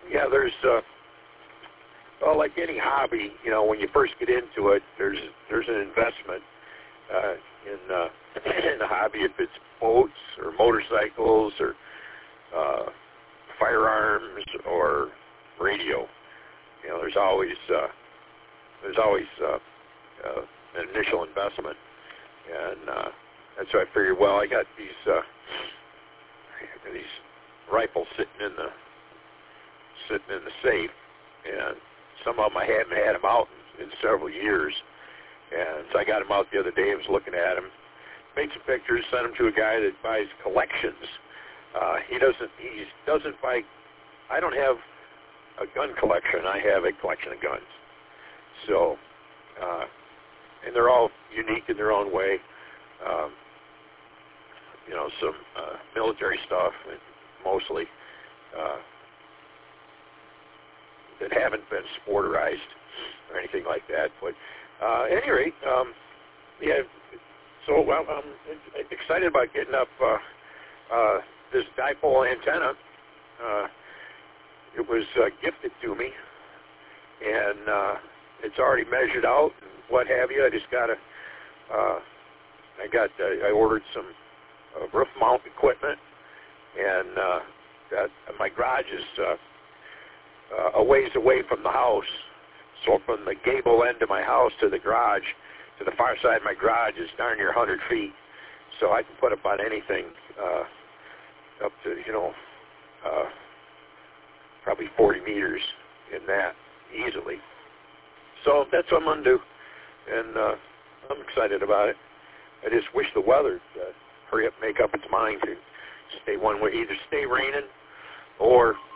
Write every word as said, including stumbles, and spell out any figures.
yeah, there's, uh, well, like any hobby, you know, when you first get into it, there's there's an investment uh, in, uh, in the hobby, if it's boats or motorcycles or uh, firearms or radio. You know, there's always uh, there's always uh, uh, an initial investment, and uh, that's why I figured. Well, I got these uh, these rifles sitting in the sitting in the safe, and some of them I hadn't had them out in, in several years, and so I got them out the other day. I was looking at them, made some pictures, sent them to a guy that buys collections. Uh, he doesn't he doesn't buy. I don't have a gun collection. I have a collection of guns. So, uh, and they're all unique in their own way. Um, you know, some uh, military stuff, mostly, uh, that haven't been sporterized or anything like that. But uh, at any rate, um, yeah, so well, I'm excited about getting up uh, uh, this dipole antenna. Uh, it was uh, gifted to me, and uh, it's already measured out and what have you. I just got to, uh, I got, uh, I ordered some uh, roof mount equipment, and uh, that, my garage is uh, uh, a ways away from the house. So from the gable end of my house to the garage, to the far side of my garage is darn near one hundred feet. So I can put about anything uh, up to, you know, uh, probably forty meters in that easily. So that's what I'm going to do, and uh, I'm excited about it. I just wish the weather would uh, hurry up and make up its mind to stay one way, either stay raining or